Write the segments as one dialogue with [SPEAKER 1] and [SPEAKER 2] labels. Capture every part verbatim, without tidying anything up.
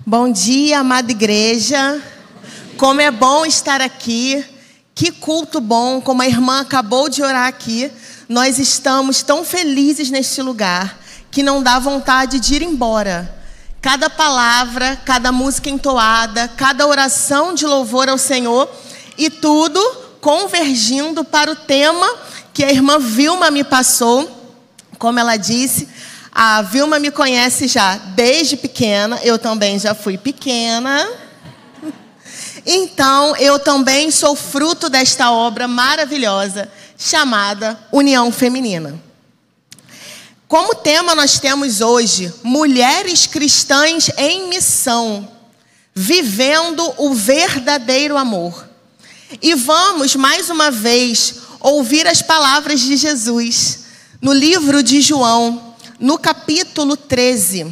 [SPEAKER 1] Bom dia, amada igreja. Como é bom estar aqui. Que culto bom, como a irmã acabou de orar aqui. Nós estamos tão felizes neste lugar que não dá vontade de ir embora. Cada palavra, cada música entoada, cada oração de louvor ao Senhor e tudo convergindo para o tema que a irmã Vilma me passou. Como ela disse, a Vilma me conhece já desde pequena, eu também já fui pequena. Então, eu também sou fruto desta obra maravilhosa chamada União Feminina. Como tema nós temos hoje, mulheres cristãs em missão, vivendo o verdadeiro amor. E vamos, mais uma vez, ouvir as palavras de Jesus no livro de João, no capítulo treze,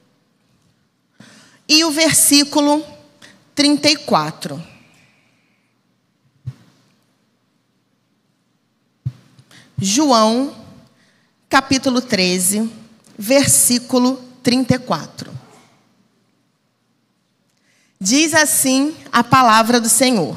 [SPEAKER 1] e o versículo trinta e quatro. João, capítulo treze, versículo trinta e quatro. Diz assim a palavra do Senhor: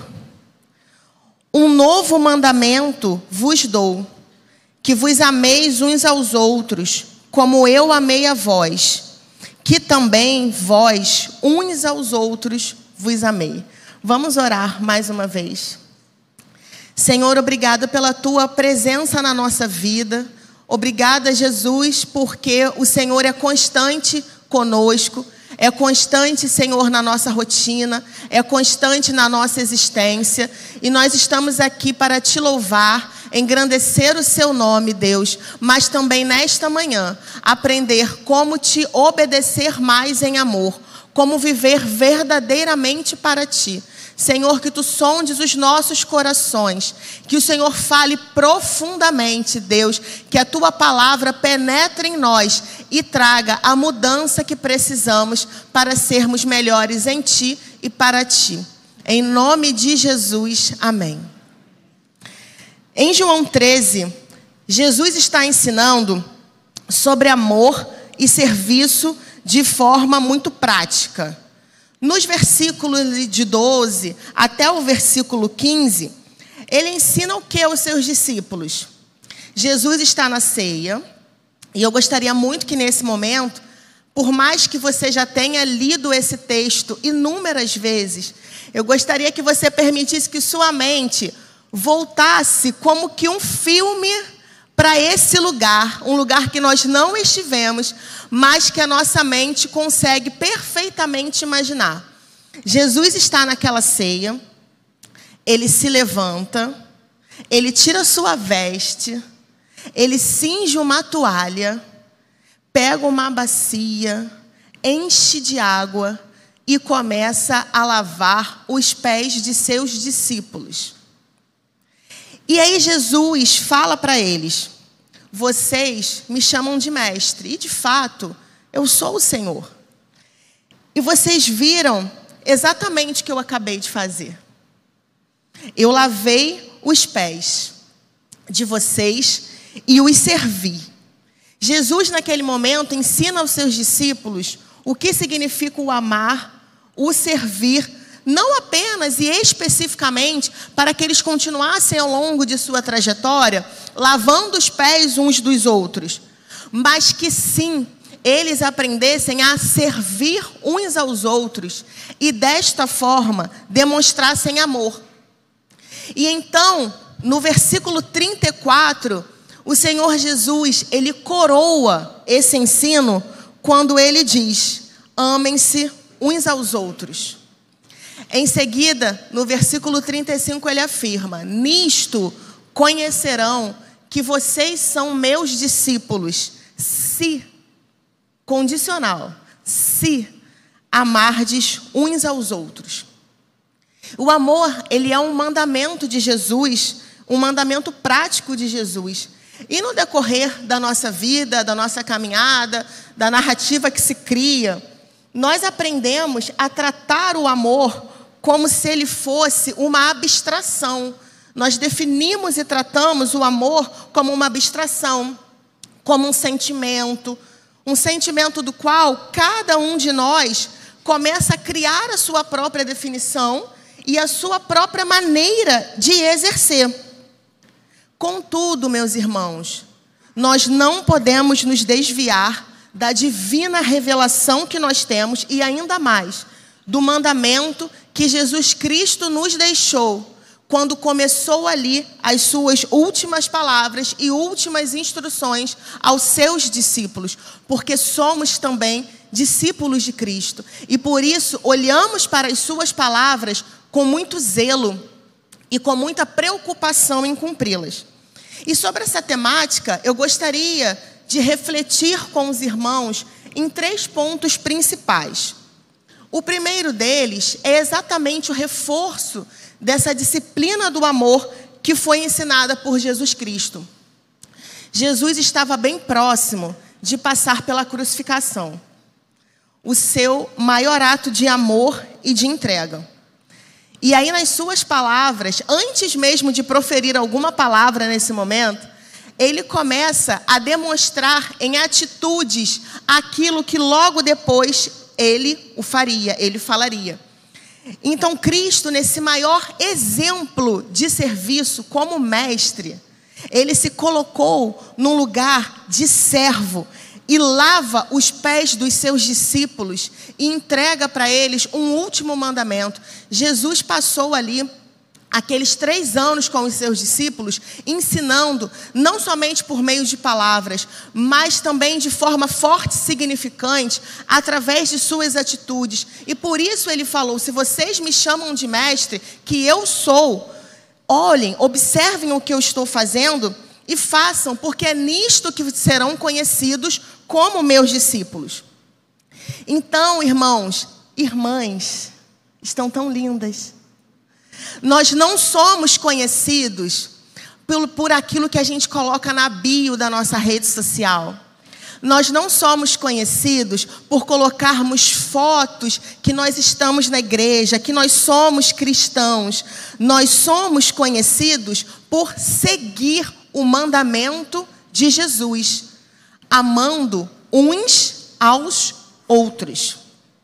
[SPEAKER 1] Um novo mandamento vos dou, que vos ameis uns aos outros, como eu amei a vós, que também vós, uns aos outros, vos amei. Vamos orar mais uma vez. Senhor, obrigado pela tua presença na nossa vida. Obrigada, Jesus, porque o Senhor é constante conosco. É constante, Senhor, na nossa rotina. É constante na nossa existência. E nós estamos aqui para te louvar, engrandecer o seu nome, Deus, mas também nesta manhã aprender como te obedecer mais em amor, como viver verdadeiramente para ti. Senhor, que tu sondes os nossos corações, que o Senhor fale profundamente, Deus, que a tua palavra penetre em nós e traga a mudança que precisamos para sermos melhores em ti e para ti. Em nome de Jesus, amém. Em João treze, Jesus está ensinando sobre amor e serviço de forma muito prática. Nos versículos de doze até o versículo quinze, ele ensina o que aos seus discípulos? Jesus está na ceia, e eu gostaria muito que nesse momento, por mais que você já tenha lido esse texto inúmeras vezes, eu gostaria que você permitisse que sua mente voltasse como que um filme para esse lugar, um lugar que nós não estivemos, mas que a nossa mente consegue perfeitamente imaginar. Jesus está naquela ceia, ele se levanta, ele tira sua veste, ele cinge uma toalha, pega uma bacia, enche de água e começa a lavar os pés de seus discípulos. E aí Jesus fala para eles: vocês me chamam de mestre, e de fato, eu sou o Senhor. E vocês viram exatamente o que eu acabei de fazer. Eu lavei os pés de vocês e os servi. Jesus, naquele momento, ensina aos seus discípulos o que significa o amar, o servir, não apenas e especificamente para que eles continuassem ao longo de sua trajetória lavando os pés uns dos outros, mas que sim, eles aprendessem a servir uns aos outros e desta forma demonstrassem amor. E então, no versículo trinta e quatro, o Senhor Jesus, ele coroa esse ensino quando ele diz: amem-se uns aos outros. Em seguida, no versículo trinta e cinco, ele afirma: nisto conhecerão que vocês são meus discípulos, se, condicional, se amardes uns aos outros. O amor, ele é um mandamento de Jesus, um mandamento prático de Jesus. E no decorrer da nossa vida, da nossa caminhada, da narrativa que se cria, nós aprendemos a tratar o amor como se ele fosse uma abstração. Nós definimos e tratamos o amor como uma abstração, como um sentimento, um sentimento do qual cada um de nós começa a criar a sua própria definição e a sua própria maneira de exercer. Contudo, meus irmãos, nós não podemos nos desviar da divina revelação que nós temos e ainda mais do mandamento que Jesus Cristo nos deixou quando começou ali as suas últimas palavras e últimas instruções aos seus discípulos, porque somos também discípulos de Cristo. E por isso olhamos para as suas palavras com muito zelo e com muita preocupação em cumpri-las. E sobre essa temática, eu gostaria de refletir com os irmãos em três pontos principais. O primeiro deles é exatamente o reforço dessa disciplina do amor que foi ensinada por Jesus Cristo. Jesus estava bem próximo de passar pela crucificação, o seu maior ato de amor e de entrega. E aí, nas suas palavras, antes mesmo de proferir alguma palavra nesse momento, ele começa a demonstrar em atitudes aquilo que logo depois ele o faria, ele falaria. Então, Cristo, nesse maior exemplo de serviço como mestre, ele se colocou num lugar de servo e lava os pés dos seus discípulos e entrega para eles um último mandamento. Jesus passou ali aqueles três anos com os seus discípulos, ensinando, não somente por meio de palavras, mas também de forma forte e significante, através de suas atitudes. E por isso ele falou: se vocês me chamam de mestre, que eu sou, olhem, observem o que eu estou fazendo e façam, porque é nisto que serão conhecidos como meus discípulos. Então, irmãos, irmãs, estão tão lindas. Nós não somos conhecidos por, por aquilo que a gente coloca na bio da nossa rede social. Nós não somos conhecidos por colocarmos fotos que nós estamos na igreja, que nós somos cristãos. Nós somos conhecidos por seguir o mandamento de Jesus, amando uns aos outros.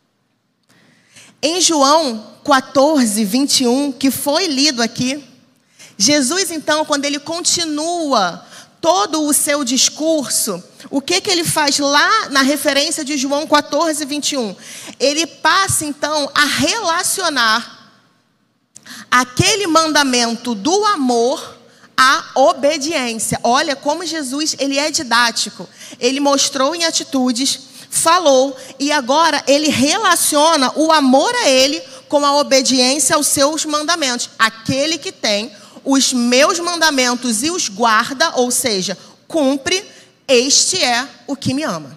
[SPEAKER 1] Em João quatorze, vinte e um, que foi lido aqui, Jesus, então, quando ele continua todo o seu discurso, o que que ele faz lá na referência de João quatorze, vinte e um? Ele passa, então, a relacionar aquele mandamento do amor à obediência. Olha como Jesus, ele é didático. Ele mostrou em atitudes, falou, e agora ele relaciona o amor a ele com a obediência aos seus mandamentos. Aquele que tem os meus mandamentos e os guarda, ou seja, cumpre, este é o que me ama.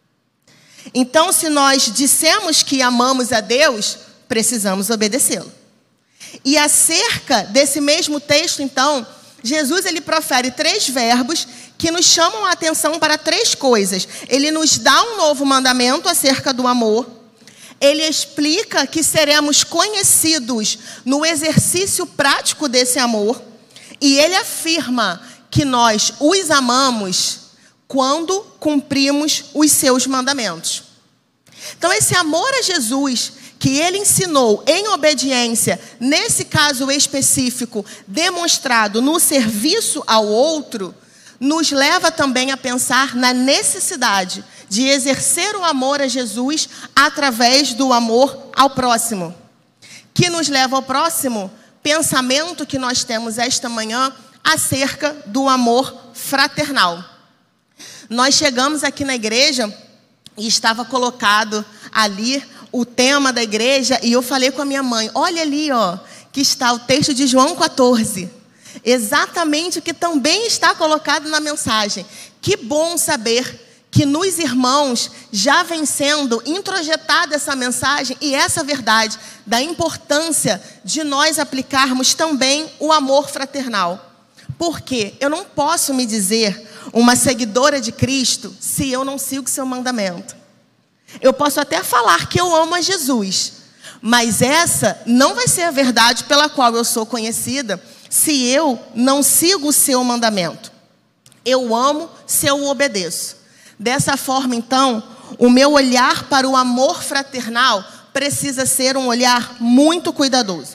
[SPEAKER 1] Então, se nós dissemos que amamos a Deus, precisamos obedecê-lo. E acerca desse mesmo texto, então, Jesus ele profere três verbos que nos chamam a atenção para três coisas. Ele nos dá um novo mandamento acerca do amor. Ele explica que seremos conhecidos no exercício prático desse amor. E ele afirma que nós os amamos quando cumprimos os seus mandamentos. Então, esse amor a Jesus que ele ensinou em obediência, nesse caso específico, demonstrado no serviço ao outro, nos leva também a pensar na necessidade de exercer o amor a Jesus através do amor ao próximo. Que nos leva ao próximo pensamento que nós temos esta manhã acerca do amor fraternal. Nós chegamos aqui na igreja e estava colocado ali o tema da igreja e eu falei com a minha mãe, olha ali, ó, que está o texto de João quatorze. Exatamente o que também está colocado na mensagem. Que bom saber que nos irmãos já vem sendo introjetada essa mensagem e essa verdade da importância de nós aplicarmos também o amor fraternal. Porque eu não posso me dizer uma seguidora de Cristo se eu não sigo seu mandamento. Eu posso até falar que eu amo a Jesus, mas essa não vai ser a verdade pela qual eu sou conhecida se eu não sigo o seu mandamento. Eu amo se eu o obedeço. Dessa forma, então, o meu olhar para o amor fraternal precisa ser um olhar muito cuidadoso.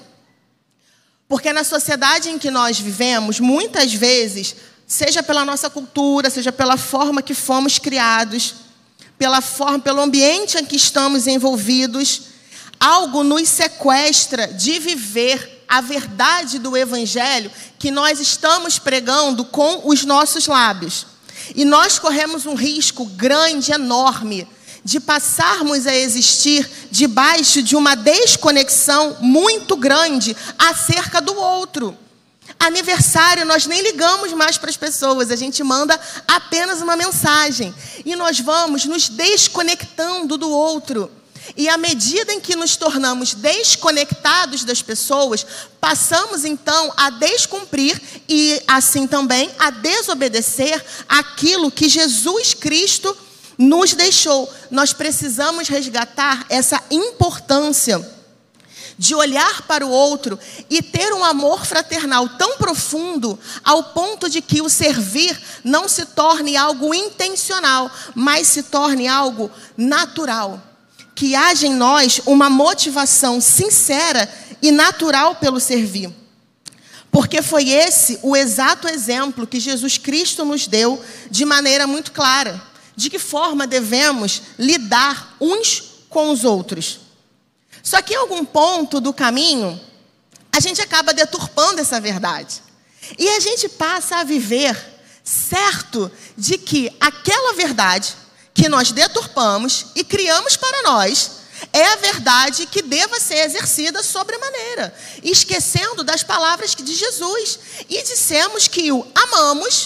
[SPEAKER 1] Porque na sociedade em que nós vivemos, muitas vezes, seja pela nossa cultura, seja pela forma que fomos criados, pela forma, pelo ambiente em que estamos envolvidos, algo nos sequestra de viver a verdade do Evangelho que nós estamos pregando com os nossos lábios. E nós corremos um risco grande, enorme, de passarmos a existir debaixo de uma desconexão muito grande acerca do outro. Aniversário, nós nem ligamos mais para as pessoas, a gente manda apenas uma mensagem. E nós vamos nos desconectando do outro. E à medida em que nos tornamos desconectados das pessoas, passamos então a descumprir e assim também a desobedecer aquilo que Jesus Cristo nos deixou. Nós precisamos resgatar essa importância de olhar para o outro e ter um amor fraternal tão profundo ao ponto de que o servir não se torne algo intencional, mas se torne algo natural. Que haja em nós uma motivação sincera e natural pelo servir. Porque foi esse o exato exemplo que Jesus Cristo nos deu de maneira muito clara. De que forma devemos lidar uns com os outros. Só que em algum ponto do caminho, a gente acaba deturpando essa verdade. E a gente passa a viver certo de que aquela verdade que nós deturpamos e criamos para nós é a verdade que deva ser exercida sobremaneira, esquecendo das palavras de Jesus. E dissemos que o amamos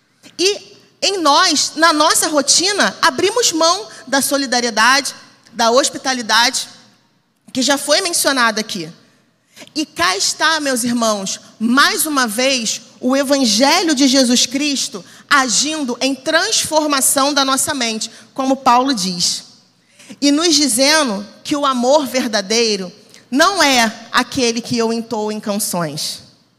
[SPEAKER 1] e em nós, na nossa rotina, abrimos mão da solidariedade, da hospitalidade, que já foi mencionada aqui. E cá está, meus irmãos, mais uma vez, o Evangelho de Jesus Cristo agindo em transformação da nossa mente, como Paulo diz. E nos dizendo que o amor verdadeiro não é aquele que eu entoo em canções.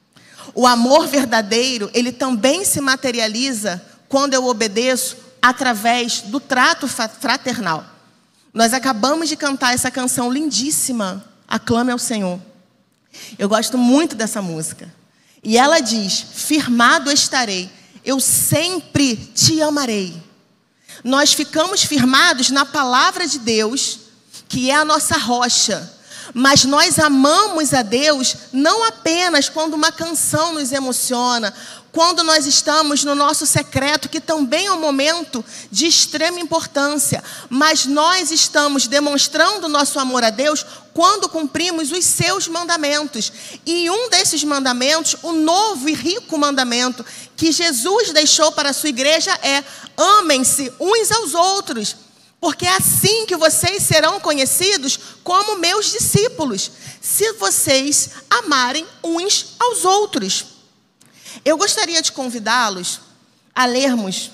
[SPEAKER 1] O amor verdadeiro, ele também se materializa quando eu obedeço através do trato fraternal. Nós acabamos de cantar essa canção lindíssima, Aclame ao Senhor. Eu gosto muito dessa música. E ela diz, firmado estarei, eu sempre te amarei. Nós ficamos firmados na palavra de Deus, que é a nossa rocha. Mas nós amamos a Deus não apenas quando uma canção nos emociona, quando nós estamos no nosso secreto, que também é um momento de extrema importância, mas nós estamos demonstrando o nosso amor a Deus quando cumprimos os seus mandamentos. E um desses mandamentos, o novo e rico mandamento que Jesus deixou para a sua igreja é: amem-se uns aos outros, porque é assim que vocês serão conhecidos como meus discípulos, se vocês amarem uns aos outros. Eu gostaria de convidá-los a lermos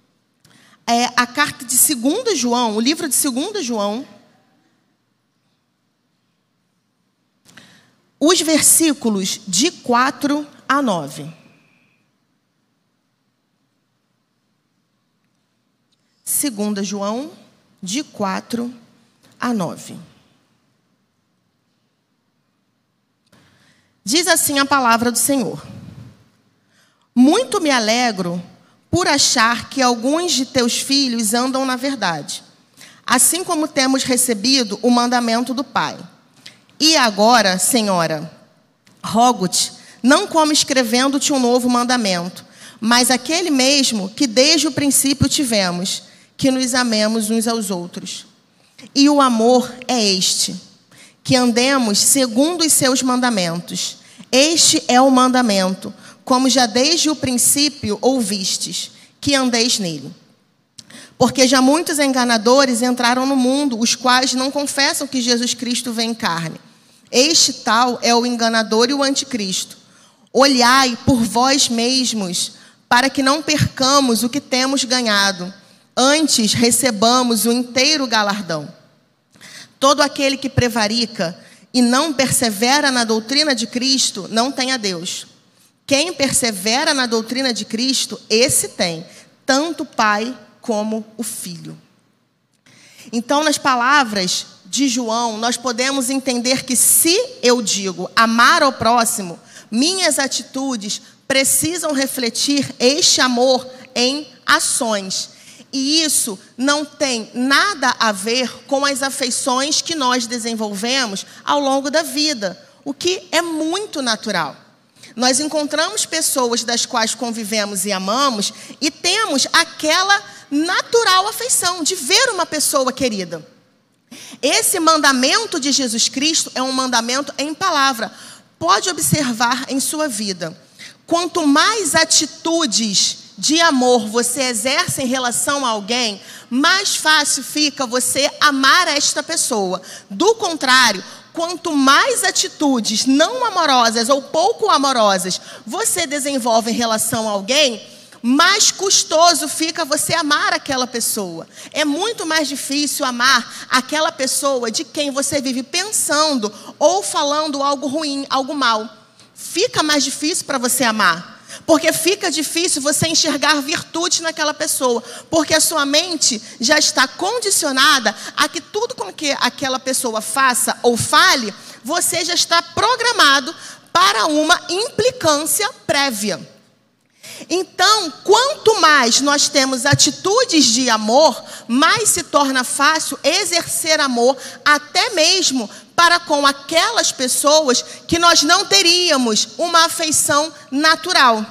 [SPEAKER 1] é, a carta de segundo João, o livro de segundo João, os versículos de quatro a nove. segundo João, de quatro a nove. Diz assim a palavra do Senhor: muito me alegro por achar que alguns de teus filhos andam na verdade, assim como temos recebido o mandamento do Pai. E agora, Senhora, rogo-te, não como escrevendo-te um novo mandamento, mas aquele mesmo que desde o princípio tivemos, que nos amemos uns aos outros. E o amor é este, que andemos segundo os seus mandamentos. Este é o mandamento, como já desde o princípio ouvistes, que andeis nele. Porque já muitos enganadores entraram no mundo, os quais não confessam que Jesus Cristo vem em carne. Este tal é o enganador e o anticristo. Olhai por vós mesmos, para que não percamos o que temos ganhado, antes recebamos o inteiro galardão. Todo aquele que prevarica e não persevera na doutrina de Cristo, não tem a Deus. Quem persevera na doutrina de Cristo, esse tem, tanto o Pai como o Filho. Então, nas palavras de João, nós podemos entender que se eu digo amar ao próximo, minhas atitudes precisam refletir este amor em ações. E isso não tem nada a ver com as afeições que nós desenvolvemos ao longo da vida, o que é muito natural. Nós encontramos pessoas das quais convivemos e amamos e temos aquela natural afeição de ver uma pessoa querida. Esse mandamento de Jesus Cristo é um mandamento em palavra. Pode observar em sua vida. Quanto mais atitudes de amor você exerce em relação a alguém, mais fácil fica você amar esta pessoa. Do contrário, quanto mais atitudes não amorosas ou pouco amorosas você desenvolve em relação a alguém, mais custoso fica você amar aquela pessoa. É muito mais difícil amar aquela pessoa de quem você vive pensando ou falando algo ruim, algo mal. Fica mais difícil para você amar. Porque fica difícil você enxergar virtude naquela pessoa. Porque a sua mente já está condicionada a que tudo com que aquela pessoa faça ou fale, você já está programado para uma implicância prévia. Então, quanto mais nós temos atitudes de amor, mais se torna fácil exercer amor, até mesmo para com aquelas pessoas que nós não teríamos uma afeição natural.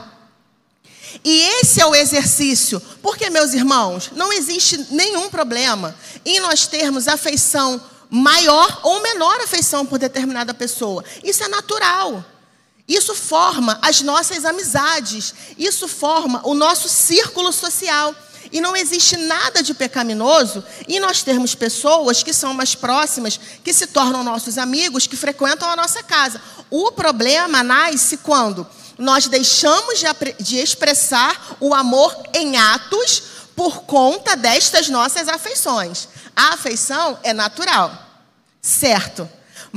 [SPEAKER 1] E esse é o exercício, porque, meus irmãos, não existe nenhum problema em nós termos afeição maior ou menor afeição por determinada pessoa. Isso é natural. Isso forma as nossas amizades, isso forma o nosso círculo social. E não existe nada de pecaminoso em nós termos pessoas que são mais próximas, que se tornam nossos amigos, que frequentam a nossa casa. O problema nasce quando nós deixamos de, de expressar o amor em atos por conta destas nossas afeições. A afeição é natural, certo?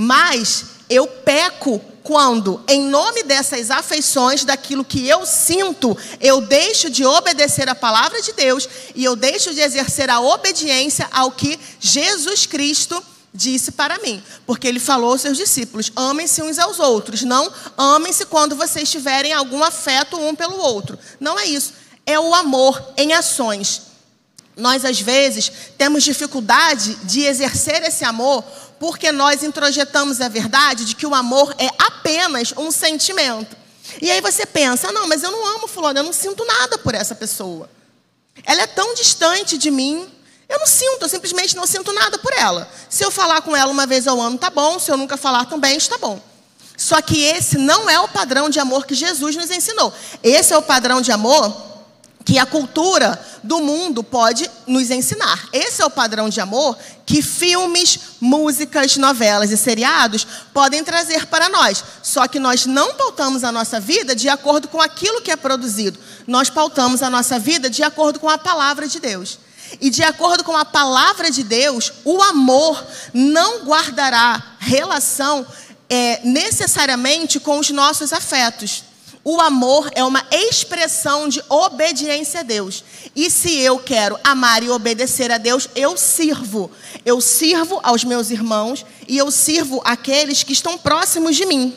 [SPEAKER 1] Mas eu peco quando, em nome dessas afeições, daquilo que eu sinto, eu deixo de obedecer a palavra de Deus e eu deixo de exercer a obediência ao que Jesus Cristo disse para mim. Porque ele falou aos seus discípulos, amem-se uns aos outros, não amem-se quando vocês tiverem algum afeto um pelo outro. Não é isso, é o amor em ações. Nós, às vezes, temos dificuldade de exercer esse amor porque nós introjetamos a verdade de que o amor é apenas um sentimento. E aí você pensa, não, mas eu não amo fulano, eu não sinto nada por essa pessoa. Ela é tão distante de mim, eu não sinto, eu simplesmente não sinto nada por ela. Se eu falar com ela uma vez ao ano, tá bom, se eu nunca falar também, está bom. Só que esse não é o padrão de amor que Jesus nos ensinou. Esse é o padrão de amor que a cultura do mundo pode nos ensinar. Esse é o padrão de amor que filmes, músicas, novelas e seriados podem trazer para nós. Só que nós não pautamos a nossa vida de acordo com aquilo que é produzido. Nós pautamos a nossa vida de acordo com a palavra de Deus. E de acordo com a palavra de Deus, o amor não guardará relação é, necessariamente com os nossos afetos. O amor é uma expressão de obediência a Deus. E se eu quero amar e obedecer a Deus, eu sirvo. Eu sirvo aos meus irmãos e eu sirvo àqueles que estão próximos de mim.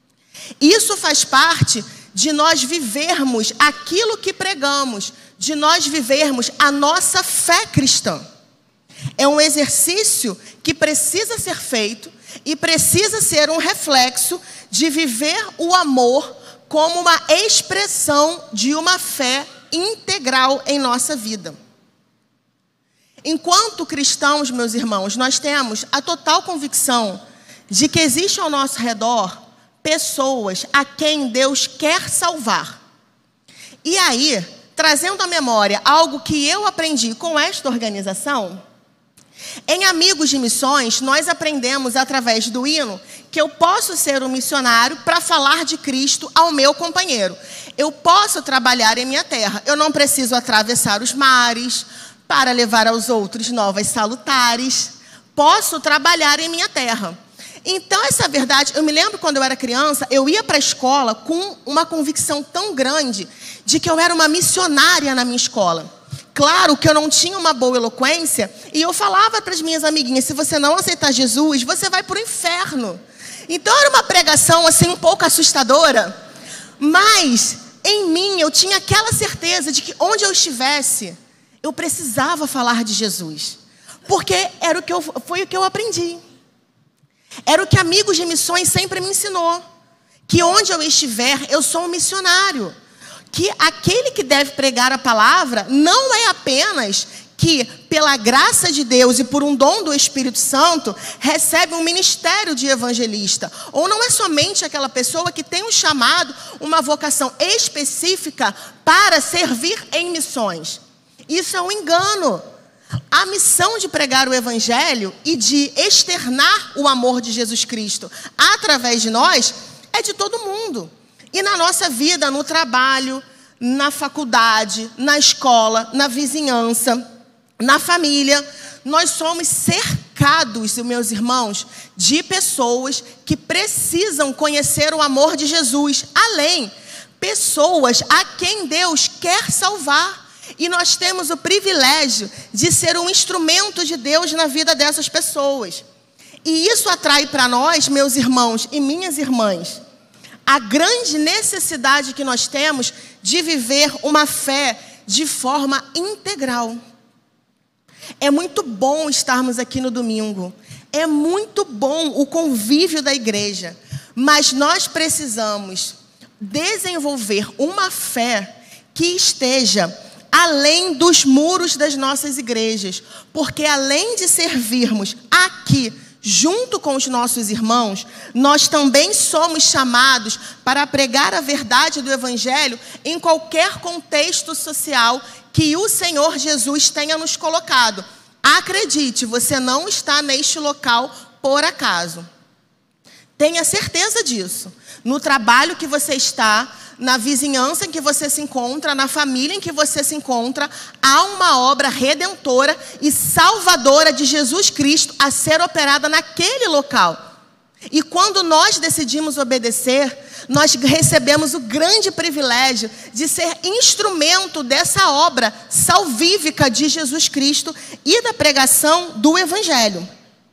[SPEAKER 1] Isso faz parte de nós vivermos aquilo que pregamos, de nós vivermos a nossa fé cristã. É um exercício que precisa ser feito e precisa ser um reflexo de viver o amor como uma expressão de uma fé integral em nossa vida. Enquanto cristãos, meus irmãos, nós temos a total convicção de que existe ao nosso redor pessoas a quem Deus quer salvar. E aí, trazendo à memória algo que eu aprendi com esta organização, em Amigos de Missões, nós aprendemos através do hino que eu posso ser um missionário para falar de Cristo ao meu companheiro. Eu posso trabalhar em minha terra. Eu não preciso atravessar os mares para levar aos outros novas salutares. Posso trabalhar em minha terra. Então, essa verdade, eu me lembro quando eu era criança, eu ia para a escola com uma convicção tão grande de que eu era uma missionária na minha escola. Claro que eu não tinha uma boa eloquência, e eu falava para as minhas amiguinhas, se você não aceitar Jesus, você vai para o inferno. Então era uma pregação assim um pouco assustadora, mas em mim eu tinha aquela certeza de que onde eu estivesse, eu precisava falar de Jesus. Porque era o que eu, foi o que eu aprendi. Era o que amigos de missões sempre me ensinou. Que onde eu estiver, eu sou um missionário. Que aquele que deve pregar a palavra não é apenas que, pela graça de Deus e por um dom do Espírito Santo, recebe um ministério de evangelista. Ou não é somente aquela pessoa que tem um chamado, uma vocação específica para servir em missões. Isso é um engano. A missão de pregar o evangelho e de externar o amor de Jesus Cristo através de nós é de todo mundo. E na nossa vida, no trabalho, na faculdade, na escola, na vizinhança, na família, nós somos cercados, meus irmãos, de pessoas que precisam conhecer o amor de Jesus. Além, pessoas a quem Deus quer salvar. E nós temos o privilégio de ser um instrumento de Deus na vida dessas pessoas. E isso atrai para nós, meus irmãos e minhas irmãs, a grande necessidade que nós temos de viver uma fé de forma integral. É muito bom estarmos aqui no domingo. É muito bom o convívio da igreja. Mas nós precisamos desenvolver uma fé que esteja além dos muros das nossas igrejas. Porque além de servirmos aqui, junto com os nossos irmãos, nós também somos chamados para pregar a verdade do Evangelho em qualquer contexto social que o Senhor Jesus tenha nos colocado. Acredite, você não está neste local por acaso. Tenha certeza disso. No trabalho que você está, na vizinhança em que você se encontra, na família em que você se encontra, há uma obra redentora e salvadora de Jesus Cristo a ser operada naquele local. E quando nós decidimos obedecer, nós recebemos o grande privilégio de ser instrumento dessa obra salvífica de Jesus Cristo e da pregação do Evangelho.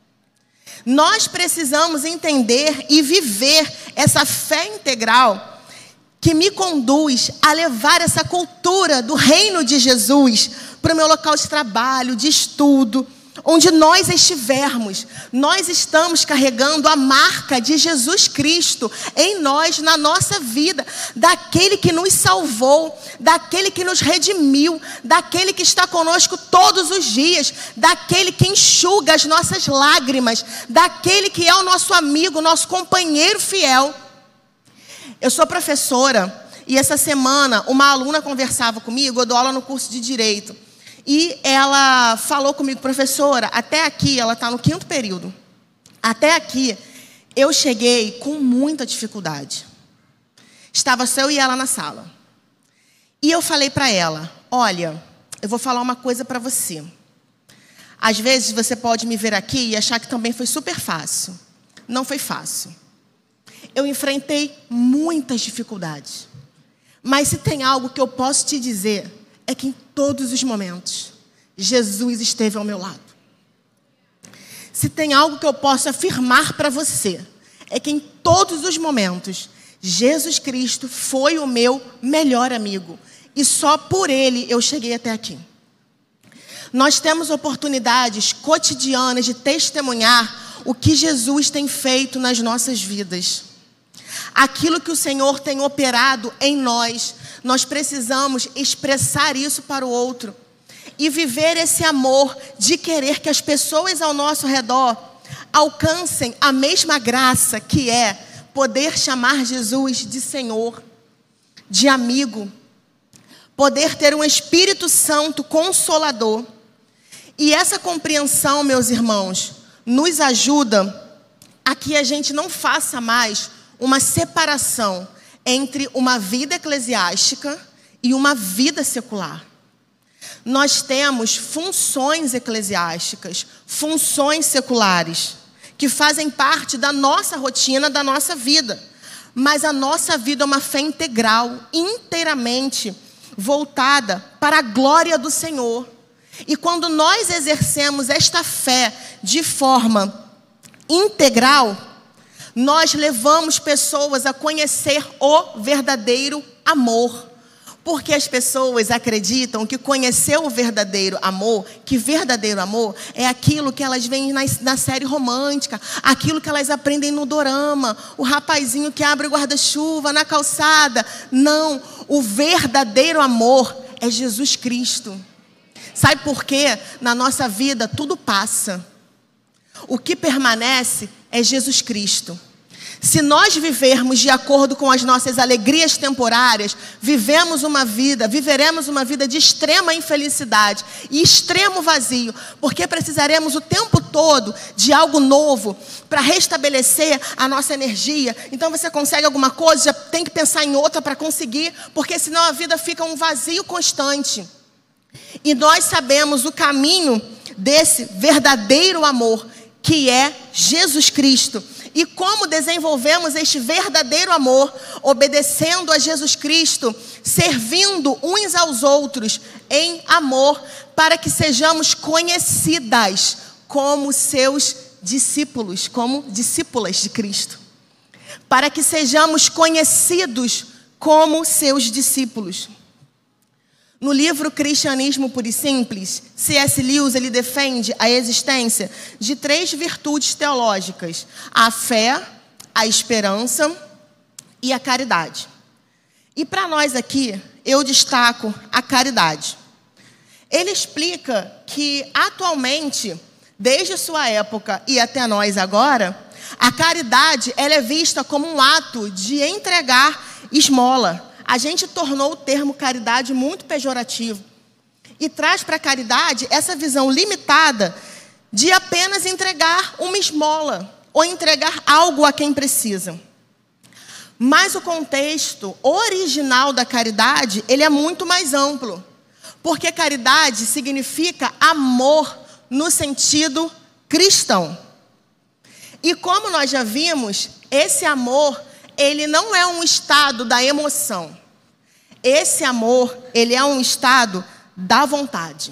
[SPEAKER 1] Nós precisamos entender e viver essa fé integral que me conduz a levar essa cultura do reino de Jesus para o meu local de trabalho, de estudo, onde nós estivermos. Nós estamos carregando a marca de Jesus Cristo em nós, na nossa vida, daquele que nos salvou, daquele que nos redimiu, daquele que está conosco todos os dias, daquele que enxuga as nossas lágrimas, daquele que é o nosso amigo, nosso companheiro fiel. Eu sou professora e essa semana uma aluna conversava comigo, eu dou aula no curso de Direito. E ela falou comigo, professora, até aqui, ela está no quinto período. Até aqui, eu cheguei com muita dificuldade. Estava só eu e ela na sala. E eu falei para ela, olha, eu vou falar uma coisa para você. Às vezes você pode me ver aqui e achar que também foi super fácil. Não foi fácil. Eu enfrentei muitas dificuldades. Mas se tem algo que eu posso te dizer, é que em todos os momentos, Jesus esteve ao meu lado. Se tem algo que eu posso afirmar para você, é que em todos os momentos, Jesus Cristo foi o meu melhor amigo. E só por Ele eu cheguei até aqui. Nós temos oportunidades cotidianas de testemunhar o que Jesus tem feito nas nossas vidas. Aquilo que o Senhor tem operado em nós, nós precisamos expressar isso para o outro. E viver esse amor de querer que as pessoas ao nosso redor alcancem a mesma graça que é poder chamar Jesus de Senhor, de amigo. Poder ter um Espírito Santo consolador. E essa compreensão, meus irmãos, nos ajuda a que a gente não faça mais uma separação entre uma vida eclesiástica e uma vida secular. Nós temos funções eclesiásticas, funções seculares, que fazem parte da nossa rotina, da nossa vida. Mas a nossa vida é uma fé integral, inteiramente voltada para a glória do Senhor. E quando nós exercemos esta fé de forma integral, nós levamos pessoas a conhecer o verdadeiro amor. Porque as pessoas acreditam que conhecer o verdadeiro amor, que verdadeiro amor é aquilo que elas veem na, na série romântica, aquilo que elas aprendem no dorama, o rapazinho que abre o guarda-chuva na calçada. Não, o verdadeiro amor é Jesus Cristo. Sabe por quê? Na nossa vida tudo passa. O que permanece é Jesus Cristo. Se nós vivermos de acordo com as nossas alegrias temporárias, vivemos uma vida, viveremos uma vida de extrema infelicidade e extremo vazio, porque precisaremos o tempo todo de algo novo para restabelecer a nossa energia. Então você consegue alguma coisa, já tem que pensar em outra para conseguir, porque senão a vida fica um vazio constante. E nós sabemos o caminho desse verdadeiro amor, que é Jesus Cristo. E como desenvolvemos este verdadeiro amor, obedecendo a Jesus Cristo, servindo uns aos outros em amor, para que sejamos conhecidas como seus discípulos, como discípulas de Cristo. Para que sejamos conhecidos como seus discípulos. No livro Cristianismo Puro e Simples, C S Lewis ele defende a existência de três virtudes teológicas: a fé, a esperança e a caridade. E para nós aqui, eu destaco a caridade. Ele explica que atualmente, desde sua época e até nós agora, a caridade ela é vista como um ato de entregar esmola. A gente tornou o termo caridade muito pejorativo e traz para a caridade essa visão limitada de apenas entregar uma esmola ou entregar algo a quem precisa. Mas o contexto original da caridade, ele é muito mais amplo, porque caridade significa amor no sentido cristão. E como nós já vimos, esse amor ele não é um estado da emoção. Esse amor, ele é um estado da vontade.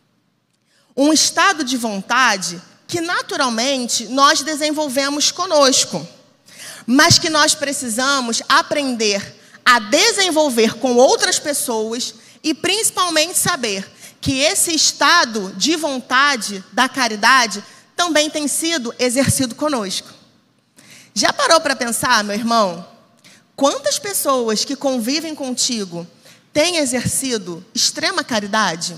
[SPEAKER 1] Um estado de vontade que naturalmente nós desenvolvemos conosco, mas que nós precisamos aprender a desenvolver com outras pessoas e principalmente saber que esse estado de vontade da caridade também tem sido exercido conosco. Já parou para pensar, meu irmão? Quantas pessoas que convivem contigo têm exercido extrema caridade?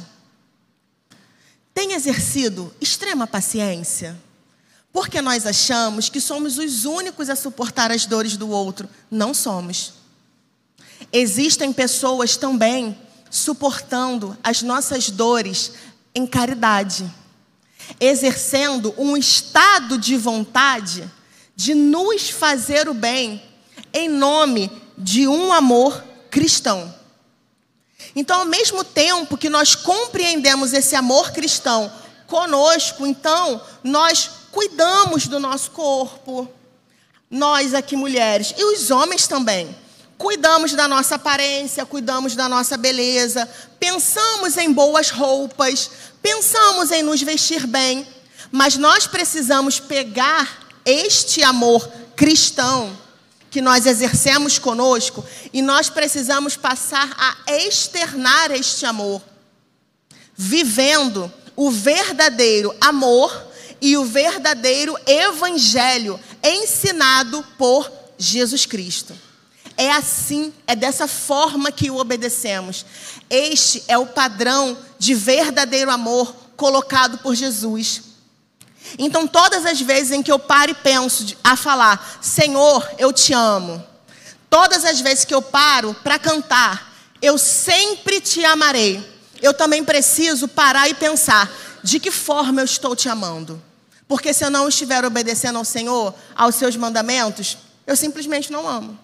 [SPEAKER 1] Têm exercido extrema paciência? Porque nós achamos que somos os únicos a suportar as dores do outro. Não somos. Existem pessoas também suportando as nossas dores em caridade, exercendo um estado de vontade de nos fazer o bem em nome de um amor cristão. Então, ao mesmo tempo que nós compreendemos esse amor cristão conosco, então, nós cuidamos do nosso corpo, nós aqui mulheres, e os homens também. Cuidamos da nossa aparência, cuidamos da nossa beleza, pensamos em boas roupas, pensamos em nos vestir bem, mas nós precisamos pegar este amor cristão que nós exercemos conosco e nós precisamos passar a externar este amor, vivendo o verdadeiro amor e o verdadeiro evangelho ensinado por Jesus Cristo. É assim, é dessa forma que o obedecemos. Este é o padrão de verdadeiro amor colocado por Jesus. Então, todas as vezes em que eu paro e penso a falar, Senhor, eu te amo. Todas as vezes que eu paro para cantar, eu sempre te amarei. Eu também preciso parar e pensar, de que forma eu estou te amando? Porque se eu não estiver obedecendo ao Senhor, aos seus mandamentos, eu simplesmente não amo.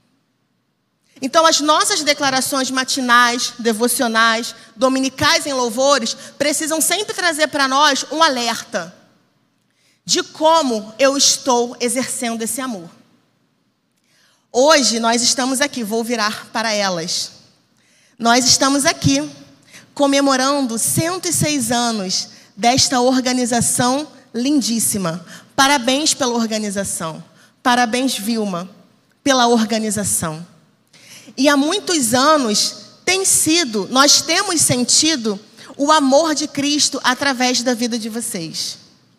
[SPEAKER 1] Então, as nossas declarações matinais, devocionais, dominicais em louvores, precisam sempre trazer para nós um alerta de como eu estou exercendo esse amor. Hoje nós estamos aqui, vou virar para elas. Nós estamos aqui comemorando cento e seis anos desta organização lindíssima. Parabéns pela organização. Parabéns, Vilma, pela organização. E há muitos anos tem sido, nós temos sentido o amor de Cristo através da vida de vocês.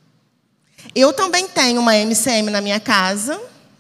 [SPEAKER 1] Eu também tenho uma M C M na minha casa.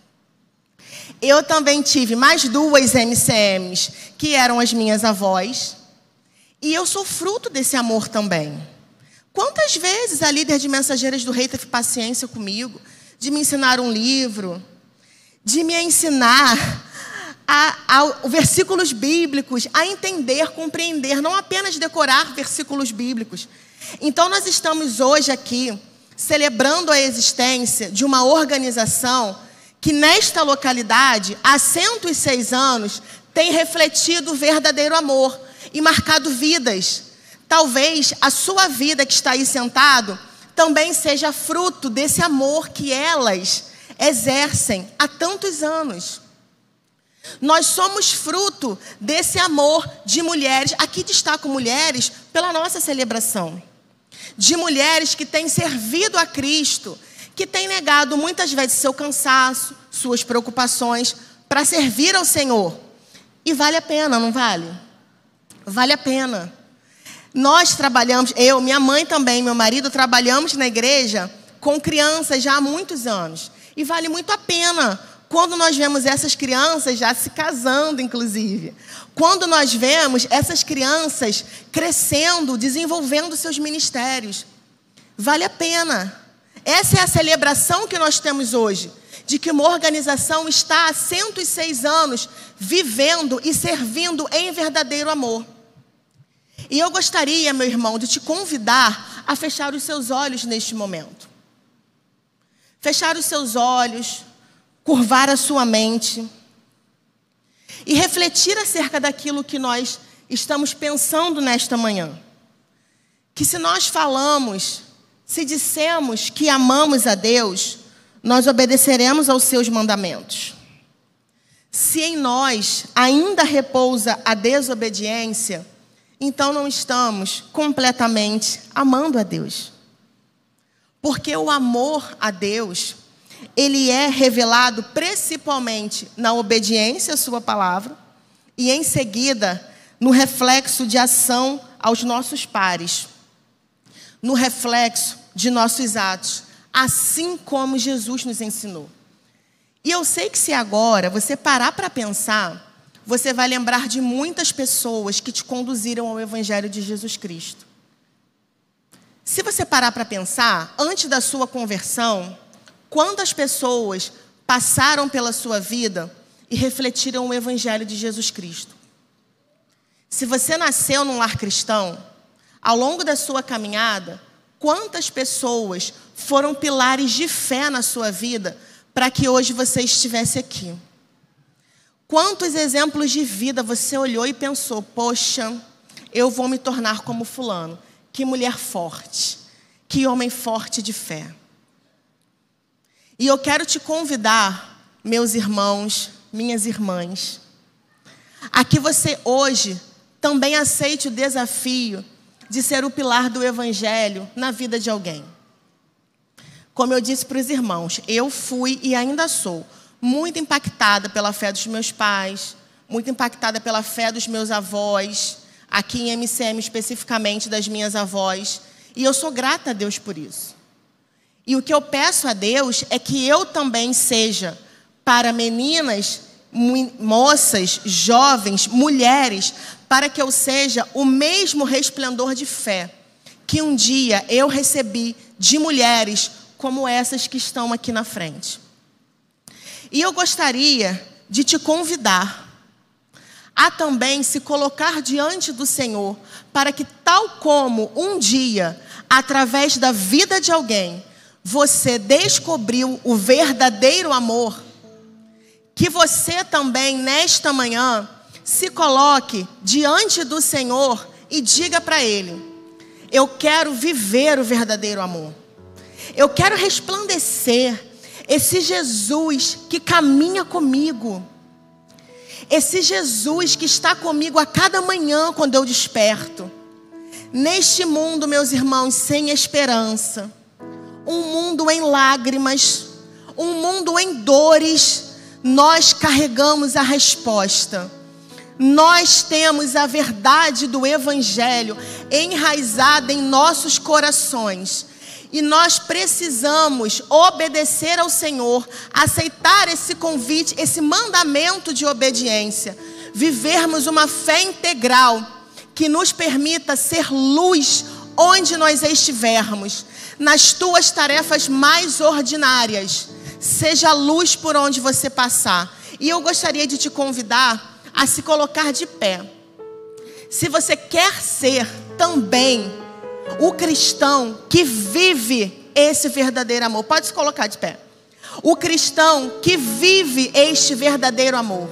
[SPEAKER 1] Eu também tive mais duas M C Ms, que eram as minhas avós. E eu sou fruto desse amor também. Quantas vezes a líder de Mensageiras do Rei teve paciência comigo, de me ensinar um livro, de me ensinar a, a, versículos bíblicos, a entender, compreender, não apenas decorar versículos bíblicos. Então nós estamos hoje aqui celebrando a existência de uma organização que nesta localidade, há cento e seis anos, tem refletido o verdadeiro amor e marcado vidas. Talvez a sua vida que está aí sentado também seja fruto desse amor que elas exercem há tantos anos. Nós somos fruto desse amor de mulheres, aqui destaco mulheres pela nossa celebração, de mulheres que têm servido a Cristo, que têm negado muitas vezes seu cansaço, suas preocupações, para servir ao Senhor. E vale a pena, não vale? Vale a pena. Nós trabalhamos, eu, minha mãe também, meu marido, trabalhamos na igreja com crianças já há muitos anos. E vale muito a pena quando nós vemos essas crianças já se casando, inclusive. Quando nós vemos essas crianças crescendo, desenvolvendo seus ministérios. Vale a pena. Essa é a celebração que nós temos hoje, de que uma organização está há cento e seis anos vivendo e servindo em verdadeiro amor. E eu gostaria, meu irmão, de te convidar a fechar os seus olhos neste momento. Fechar os seus olhos, curvar a sua mente e refletir acerca daquilo que nós estamos pensando nesta manhã. Que se nós falamos, se dissemos que amamos a Deus, nós obedeceremos aos seus mandamentos. Se em nós ainda repousa a desobediência, então não estamos completamente amando a Deus. Porque o amor a Deus, ele é revelado principalmente na obediência à sua palavra e em seguida no reflexo de ação aos nossos pares, no reflexo de nossos atos, assim como Jesus nos ensinou. E eu sei que se agora você parar para pensar, você vai lembrar de muitas pessoas que te conduziram ao Evangelho de Jesus Cristo. Se você parar para pensar, antes da sua conversão, quantas pessoas passaram pela sua vida e refletiram o Evangelho de Jesus Cristo? Se você nasceu num lar cristão, ao longo da sua caminhada, quantas pessoas foram pilares de fé na sua vida para que hoje você estivesse aqui? Quantos exemplos de vida você olhou e pensou, poxa, eu vou me tornar como fulano. Que mulher forte, que homem forte de fé. E eu quero te convidar, meus irmãos, minhas irmãs, a que você hoje também aceite o desafio de ser o pilar do Evangelho na vida de alguém. Como eu disse para os irmãos, eu fui e ainda sou muito impactada pela fé dos meus pais, muito impactada pela fé dos meus avós, aqui em M C M especificamente das minhas avós, e eu sou grata a Deus por isso. E o que eu peço a Deus é que eu também seja para meninas, moças, jovens, mulheres, para que eu seja o mesmo resplendor de fé que um dia eu recebi de mulheres como essas que estão aqui na frente. E eu gostaria de te convidar a também se colocar diante do Senhor, para que tal como um dia, através da vida de alguém, você descobriu o verdadeiro amor, que você também, nesta manhã, se coloque diante do Senhor e diga para Ele, eu quero viver o verdadeiro amor. Eu quero resplandecer esse Jesus que caminha comigo. esse Jesus que está comigo a cada manhã quando eu desperto. Neste mundo, meus irmãos, sem esperança, um mundo em lágrimas, um mundo em dores, nós carregamos a resposta. Nós temos a verdade do Evangelho enraizada em nossos corações. E nós precisamos obedecer ao Senhor, aceitar esse convite, esse mandamento de obediência. Vivermos uma fé integral que nos permita ser luz onde nós estivermos. Nas tuas tarefas mais ordinárias, seja luz por onde você passar. E eu gostaria de te convidar a se colocar de pé. Se você quer ser também o cristão que vive esse verdadeiro amor, pode se colocar de pé. O cristão que vive este verdadeiro amor.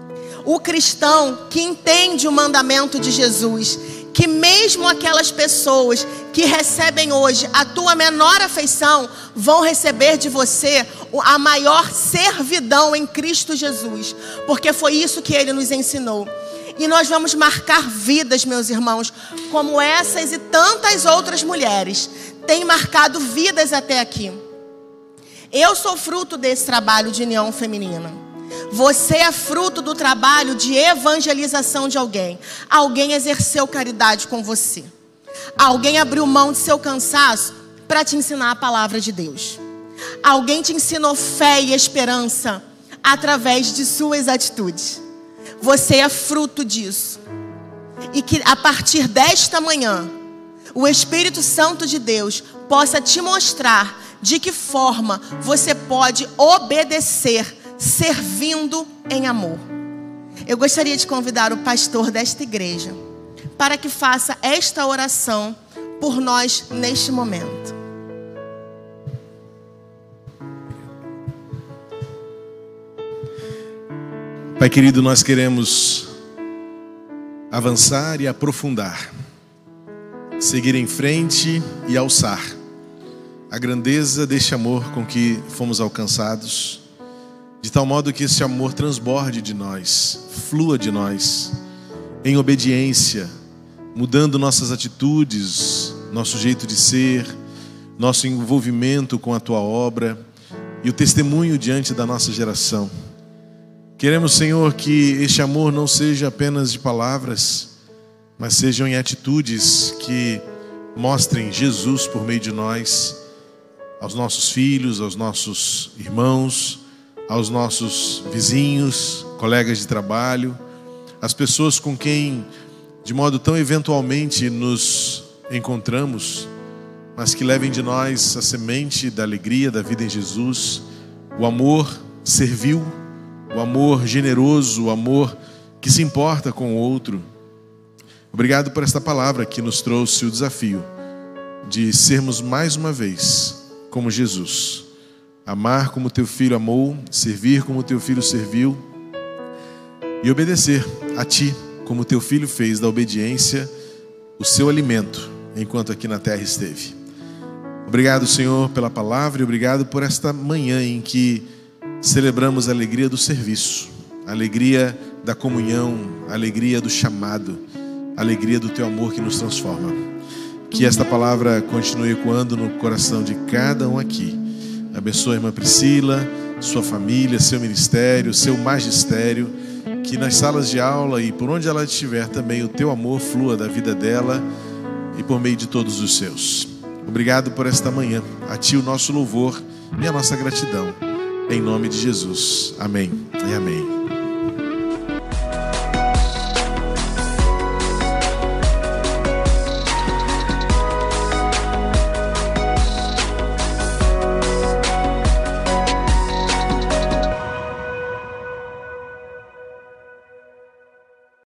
[SPEAKER 1] O cristão que entende o mandamento de Jesus, que mesmo aquelas pessoas que recebem hoje a tua menor afeição, vão receber de você a maior servidão em Cristo Jesus, porque foi isso que Ele nos ensinou. E nós vamos marcar vidas, meus irmãos, como essas e tantas outras mulheres têm marcado vidas até aqui. Eu sou fruto desse trabalho de união feminina. Você é fruto do trabalho de evangelização de alguém. Alguém exerceu caridade com você. Alguém abriu mão de seu cansaço para te ensinar a palavra de Deus. Alguém te ensinou fé e esperança através de suas atitudes. Você é fruto disso. E que a partir desta manhã, o Espírito Santo de Deus possa te mostrar de que forma você pode obedecer, servindo em amor. Eu gostaria de convidar o pastor desta igreja para que faça esta oração por nós neste momento.
[SPEAKER 2] Pai querido, nós queremos avançar e aprofundar, seguir em frente e alçar a grandeza deste amor com que fomos alcançados, de tal modo que esse amor transborde de nós, flua de nós, em obediência, mudando nossas atitudes, nosso jeito de ser, nosso envolvimento com a Tua obra e o testemunho diante da nossa geração. Queremos, Senhor, que este amor não seja apenas de palavras, mas sejam em atitudes que mostrem Jesus por meio de nós, aos nossos filhos, aos nossos irmãos, aos nossos vizinhos, colegas de trabalho, as pessoas com quem, de modo tão eventualmente, nos encontramos, mas que levem de nós a semente da alegria, da vida em Jesus, o amor servil, o amor generoso, o amor que se importa com o outro. Obrigado por esta palavra que nos trouxe o desafio de sermos mais uma vez como Jesus. Amar como teu filho amou, servir como teu filho serviu e obedecer a ti como teu filho fez da obediência o seu alimento enquanto aqui na terra esteve. Obrigado, Senhor, pela palavra e obrigado por esta manhã em que celebramos a alegria do serviço, a alegria da comunhão, a alegria do chamado, a alegria do teu amor que nos transforma. Que esta palavra continue ecoando no coração de cada um aqui. Abençoe a irmã Priscila, sua família, seu ministério, seu magistério. Que nas salas de aula e por onde ela estiver também o teu amor flua da vida dela e por meio de todos os seus. Obrigado por esta manhã. A ti o nosso louvor e a nossa gratidão. Em nome de Jesus. Amém e amém.